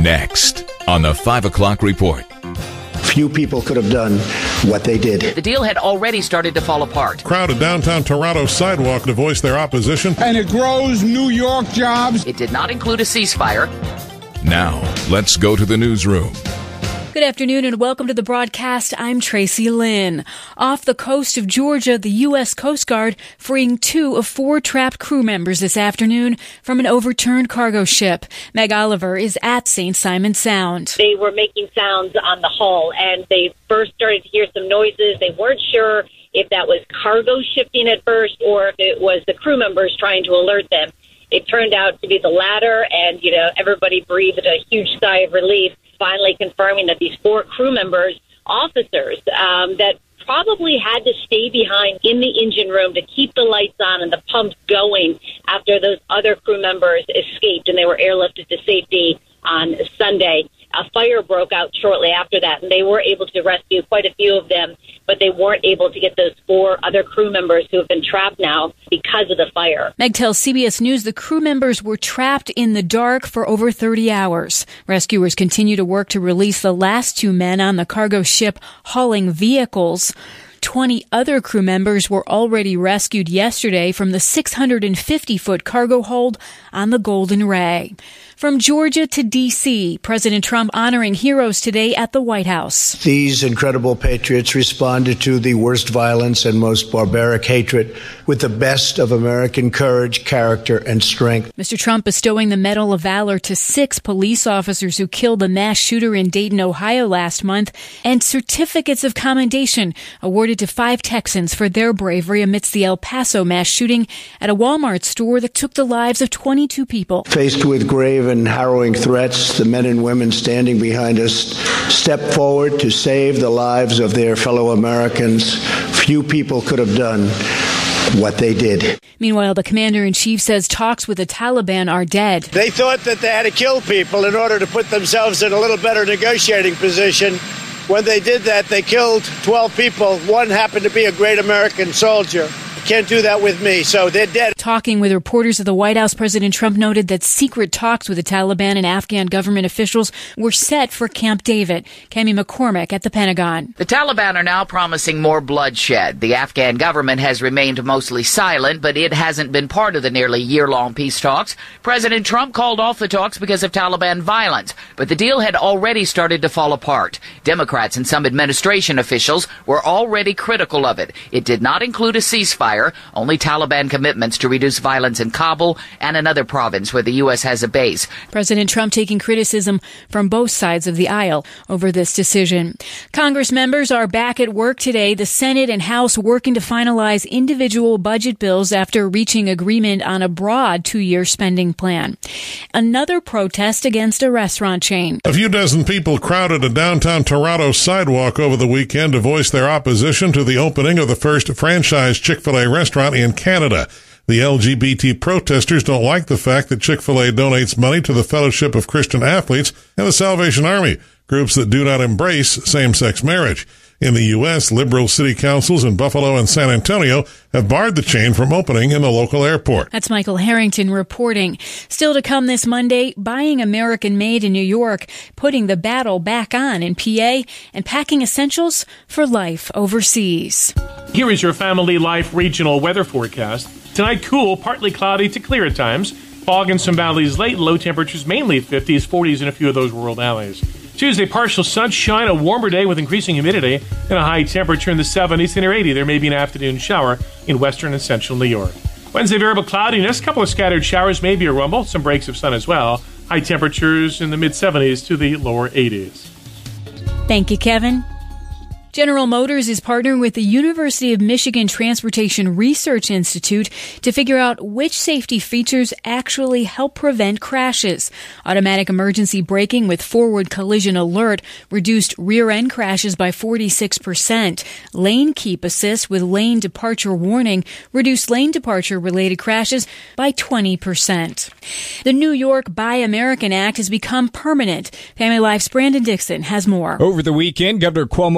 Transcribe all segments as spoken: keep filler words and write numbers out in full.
Next on the five o'clock report. Few people could have done what they did. The deal had already started to fall apart. Crowded downtown Toronto sidewalk to voice their opposition. And it grows New York jobs. It did not include a ceasefire. Now, let's go to the newsroom. Good afternoon and welcome to the broadcast. I'm Tracy Lynn. Off the coast of Georgia, the U S Coast Guard freeing two of four trapped crew members this afternoon from an overturned cargo ship. Meg Oliver is at Saint Simon Sound. They were making sounds on the hull, and they first started to hear some noises. They weren't sure if that was cargo shifting at first or if it was the crew members trying to alert them. It turned out to be the latter, and, you know, everybody breathed a huge sigh of relief, finally confirming that these four crew members, officers, um, that probably had to stay behind in the engine room to keep the lights on and the pumps going after those other crew members escaped and they were airlifted to safety on Sunday. A fire broke out shortly after that, and they were able to rescue quite a few of them, but they weren't able to get those four other crew members who have been trapped now because of the fire. Meg tells C B S News the crew members were trapped in the dark for over thirty hours. Rescuers continue to work to release the last two men on the cargo ship hauling vehicles. twenty other crew members were already rescued yesterday from the six hundred fifty foot cargo hold on the Golden Ray. From Georgia to D C, President Trump honoring heroes today at the White House. These incredible patriots responded to the worst violence and most barbaric hatred with the best of American courage, character, and strength. Mister Trump bestowing the Medal of Valor to six police officers who killed the mass shooter in Dayton, Ohio last month, and certificates of commendation awarded to five Texans for their bravery amidst the El Paso mass shooting at a Walmart store that took the lives of twenty-two people. Faced with grave and harrowing threats, the men and women standing behind us stepped forward to save the lives of their fellow Americans. Few people could have done what they did. Meanwhile, the commander-in-chief says talks with the Taliban are dead. They thought that they had to kill people in order to put themselves in a little better negotiating position. When they did that, they killed twelve people. One happened to be a great American soldier. Can't do that with me, so they're dead. Talking with reporters at the White House, President Trump noted that secret talks with the Taliban and Afghan government officials were set for Camp David. Cami McCormick at the Pentagon. The Taliban are now promising more bloodshed. The Afghan government has remained mostly silent, but it hasn't been part of the nearly year-long peace talks. President Trump called off the talks because of Taliban violence, but the deal had already started to fall apart. Democrats and some administration officials were already critical of it. It did not include a ceasefire. Only Taliban commitments to reduce violence in Kabul and another province where the U S has a base. President Trump taking criticism from both sides of the aisle over this decision. Congress members are back at work today. The Senate and House working to finalize individual budget bills after reaching agreement on a broad two-year spending plan. Another protest against a restaurant chain. A few dozen people crowded a downtown Toronto sidewalk over the weekend to voice their opposition to the opening of the first franchise Chick-fil-A restaurant in Canada. The L G B T protesters don't like the fact that Chick-fil-A donates money to the Fellowship of Christian Athletes and the Salvation Army, groups that do not embrace same-sex marriage. In the U S, liberal city councils in Buffalo and San Antonio have barred the chain from opening in the local airport. That's Michael Harrington reporting. Still to come this Monday, buying American-made in New York, putting the battle back on in P A, and packing essentials for life overseas. Here is your Family Life regional weather forecast. Tonight, cool, partly cloudy to clear at times. Fog in some valleys late, low temperatures mainly fifties, forties in a few of those rural valleys. Tuesday, partial sunshine, a warmer day with increasing humidity, and a high temperature in the seventies to near eighty. There may be an afternoon shower in western and central New York. Wednesday, variable cloudiness, a couple of scattered showers, maybe a rumble, some breaks of sun as well. High temperatures in the mid-seventies to the lower eighties. Thank you, Kevin. General Motors is partnering with the University of Michigan Transportation Research Institute to figure out which safety features actually help prevent crashes. Automatic emergency braking with forward collision alert reduced rear-end crashes by forty-six percent. Lane keep assist with lane departure warning reduced lane departure-related crashes by twenty percent. The New York Buy American Act has become permanent. Family Life's Brandon Dixon has more. Over the weekend, Governor Cuomo announced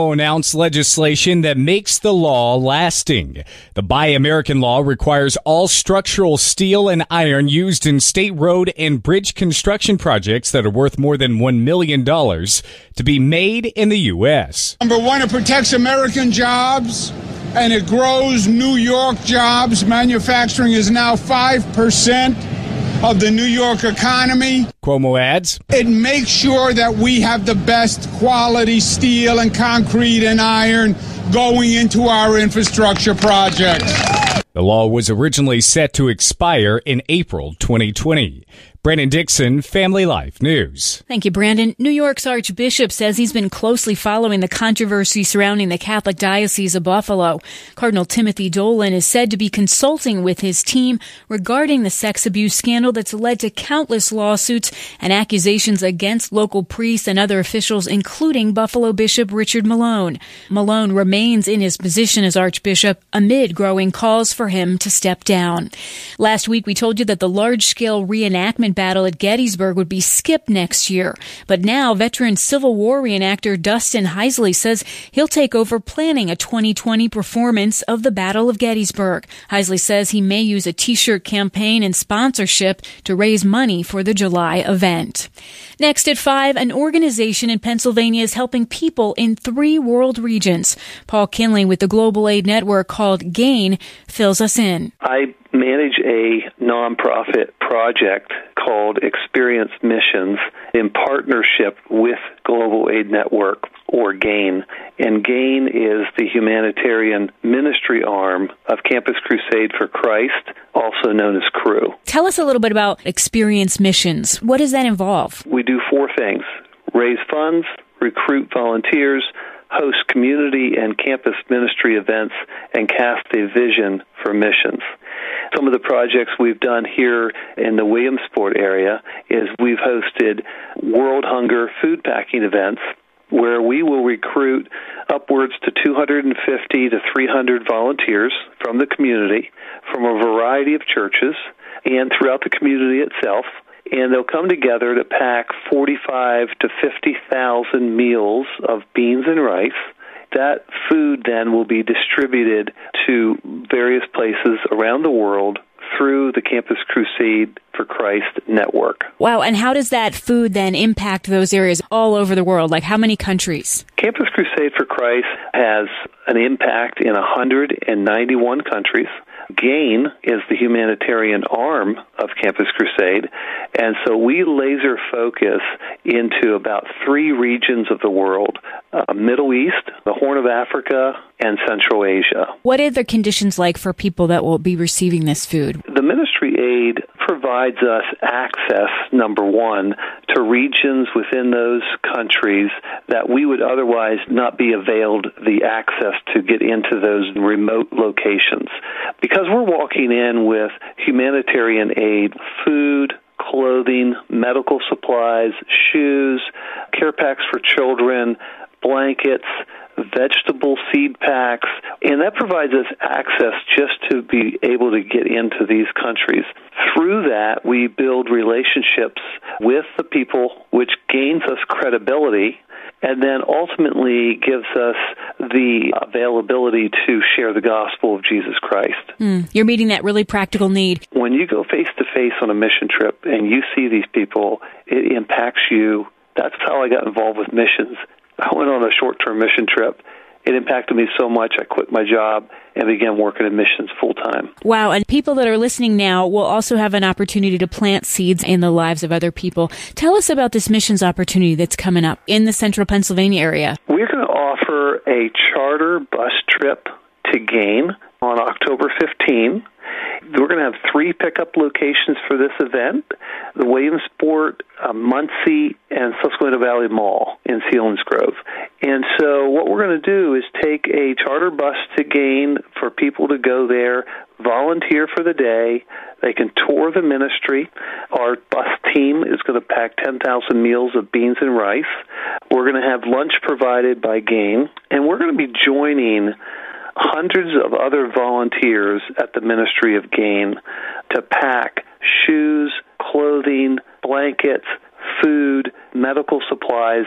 announced legislation that makes the law lasting. The Buy American law requires all structural steel and iron used in state road and bridge construction projects that are worth more than one million dollars to be made in the U S. Number one, it protects American jobs, and it grows New York jobs. Manufacturing is now five percent of the New York economy. Cuomo adds, it makes sure that we have the best quality steel and concrete and iron going into our infrastructure projects. The law was originally set to expire in April twenty twenty. Brandon Dixon, Family Life News. Thank you, Brandon. New York's Archbishop says he's been closely following the controversy surrounding the Catholic Diocese of Buffalo. Cardinal Timothy Dolan is said to be consulting with his team regarding the sex abuse scandal that's led to countless lawsuits and accusations against local priests and other officials, including Buffalo Bishop Richard Malone. Malone remains in his position as Archbishop amid growing calls for him to step down. Last week, we told you that the large-scale reenactment battle at Gettysburg would be skipped next year. But now, veteran Civil War reenactor Dustin Heisley says he'll take over planning a twenty twenty performance of the Battle of Gettysburg. Heisley says he may use a T-shirt campaign and sponsorship to raise money for the July event. Next at five, an organization in Pennsylvania is helping people in three world regions. Paul Kinley with the Global Aid Network called GAIN fills us in. I manage a nonprofit project called Experience Missions in partnership with Global Aid Network, or GAIN. And GAIN is the humanitarian ministry arm of Campus Crusade for Christ, also known as Cru. Tell us a little bit about Experience Missions. What does that involve? We do four things: raise funds, recruit volunteers, host community and campus ministry events, and cast a vision for missions. Some of the projects we've done here in the Williamsport area is we've hosted World Hunger food packing events where we will recruit upwards to two hundred fifty to three hundred volunteers from the community, from a variety of churches and throughout the community itself. And they'll come together to pack forty-five to fifty thousand meals of beans and rice. That food then will be distributed to various places around the world through the Campus Crusade for Christ network. Wow, and how does that food then impact those areas all over the world? Like how many countries? Campus Crusade for Christ has an impact in one hundred ninety-one countries. GAIN is the humanitarian arm of Campus Crusade, and so we laser focus into about three regions of the world: uh, Middle East, the Horn of Africa, and Central Asia. What are the conditions like for people that will be receiving this food? The ministry aid provides us access, number one, to regions within those countries that we would otherwise not be availed the access to get into those remote locations. Because we're walking in with humanitarian aid, food, clothing, medical supplies, shoes, care packs for children, blankets, vegetable seed packs, and that provides us access just to be able to get into these countries. Through that, we build relationships with the people, which gains us credibility, and then ultimately gives us the availability to share the gospel of Jesus Christ. Mm, you're meeting that really practical need. When you go face-to-face on a mission trip and you see these people, it impacts you. That's how I got involved with missions. I went on a short-term mission trip. It impacted me so much, I quit my job and began working in missions full-time. Wow, and people that are listening now will also have an opportunity to plant seeds in the lives of other people. Tell us about this missions opportunity that's coming up in the central Pennsylvania area. We're going to offer a charter bus trip to GAIN on October fifteenth. We're going to have three pickup locations for this event: the Williamsport, uh, Muncie, and Susquehanna Valley Mall in Selinsgrove. And so what we're going to do is take a charter bus to GAIN for people to go there, volunteer for the day. They can tour the ministry. Our bus team is going to pack ten thousand meals of beans and rice. We're going to have lunch provided by GAIN, and we're going to be joining hundreds of other volunteers at the Ministry of GAIN to pack shoes, clothing, blankets, food, medical supplies,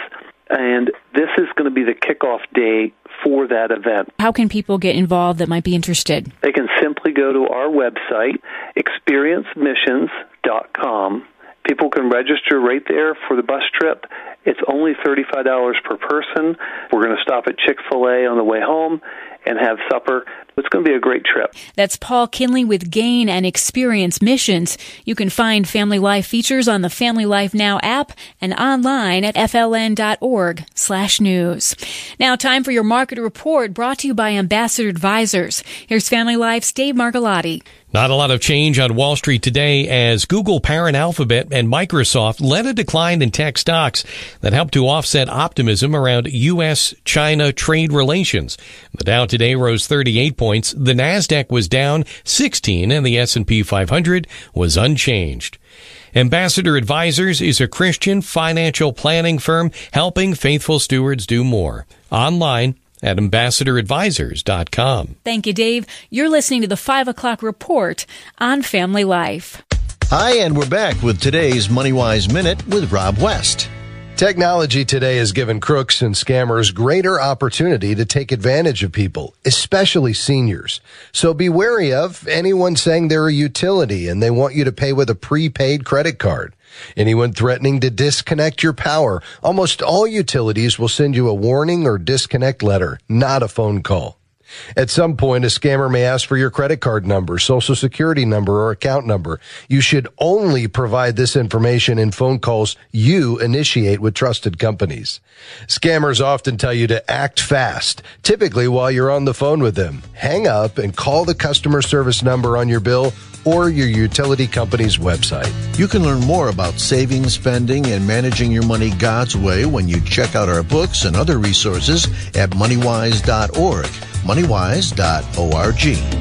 and this is going to be the kickoff day for that event. How can people get involved that might be interested? They can simply go to our website, experience missions dot com. People can register right there for the bus trip. It's only thirty-five dollars per person. We're going to stop at Chick-fil-A on the way home and have supper. It's going to be a great trip. That's Paul Kinley with Gain and Experience Missions. You can find Family Life features on the Family Life Now app and online at f l n dot org slash news. Now, time for your market report brought to you by Ambassador Advisors. Here's Family Life's Dave Margolotti. Not a lot of change on Wall Street today as Google, parent Alphabet, and Microsoft led a decline in tech stocks that helped to offset optimism around U S China trade relations. The Dow today rose thirty-eight points, the Nasdaq was down sixteen, and the S and P five hundred was unchanged. Ambassador Advisors is a Christian financial planning firm helping faithful stewards do more. Online at ambassador advisors dot com. Thank you, Dave. You're listening to the five o'clock report on Family Life. Hi, and we're back with today's MoneyWise Minute with Rob West. Technology today has given crooks and scammers greater opportunity to take advantage of people, especially seniors. So be wary of anyone saying they're a utility and they want you to pay with a prepaid credit card. Anyone threatening to disconnect your power. Almost all utilities will send you a warning or disconnect letter, not a phone call. At some point, a scammer may ask for your credit card number, social security number, or account number. You should only provide this information in phone calls you initiate with trusted companies. Scammers often tell you to act fast, typically while you're on the phone with them. Hang up and call the customer service number on your bill or your utility company's website. You can learn more about saving, spending, and managing your money God's way when you check out our books and other resources at moneywise dot org. moneywise dot org.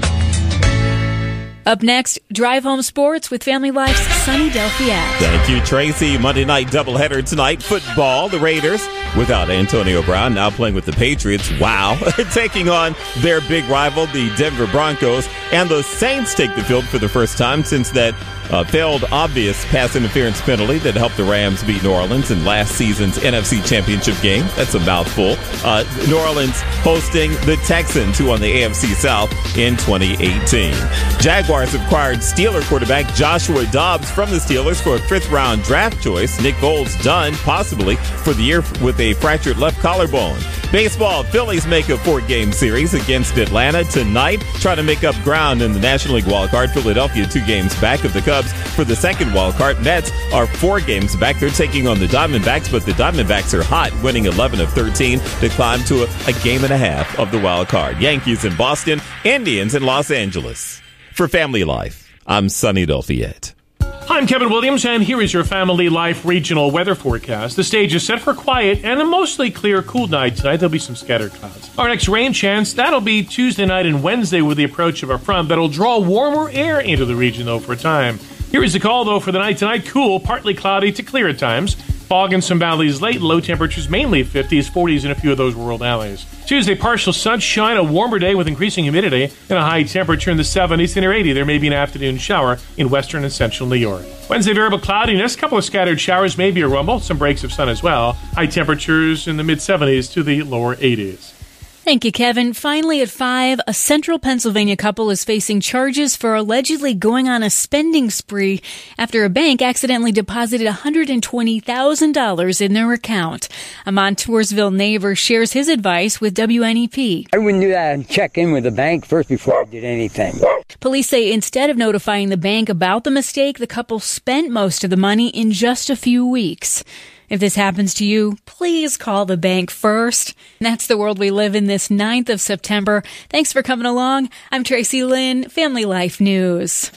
Up next, Drive Home Sports with Family Life's Sunny Delfiat. Thank you, Tracy. Monday night doubleheader tonight. Football, the Raiders, without Antonio Brown, now playing with the Patriots. Wow. Taking on their big rival, the Denver Broncos. And the Saints take the field for the first time since that uh, failed obvious pass interference penalty that helped the Rams beat New Orleans in last season's N F C Championship game. That's a mouthful. Uh, New Orleans hosting the Texans, who won the A F C South in twenty eighteen. Jaguars acquired Steeler quarterback Joshua Dobbs from the Steelers for a fifth-round draft choice. Nick Foles done, possibly, for the year with a fractured left collarbone. Baseball, Phillies make a four-game series against Atlanta tonight, trying to make up ground in the National League wildcard. Philadelphia two games back of the Cubs for the second wildcard. Mets are four games back. They're taking on the Diamondbacks, but the Diamondbacks are hot, winning eleven of thirteen to climb to a, a game and a half of the wildcard. Yankees in Boston, Indians in Los Angeles. For Family Life, I'm Sunny Delfiat. I'm Kevin Williams, and here is your Family Life regional weather forecast. The stage is set for quiet and a mostly clear, cool night tonight. There'll be some scattered clouds. Our next rain chance, that'll be Tuesday night and Wednesday with the approach of a front that'll draw warmer air into the region, though, for a time. Here is the call, though, for the night tonight. Cool, partly cloudy to clear at times. Fog in some valleys late, low temperatures mainly fifties, forties in a few of those rural valleys. Tuesday, partial sunshine, a warmer day with increasing humidity, and a high temperature in the seventies to near eighty. There may be an afternoon shower in western and central New York. Wednesday, variable cloudiness, a couple of scattered showers, maybe a rumble, some breaks of sun as well. High temperatures in the mid-seventies to the lower eighties. Thank you, Kevin. Finally, at five, a central Pennsylvania couple is facing charges for allegedly going on a spending spree after a bank accidentally deposited one hundred twenty thousand dollars in their account. A Montoursville neighbor shares his advice with W N E P. I wouldn't do that and check in with the bank first before I did anything. Police say instead of notifying the bank about the mistake, the couple spent most of the money in just a few weeks. If this happens to you, please call the bank first. That's the world we live in this ninth of September. Thanks for coming along. I'm Tracy Lynn, Family Life News.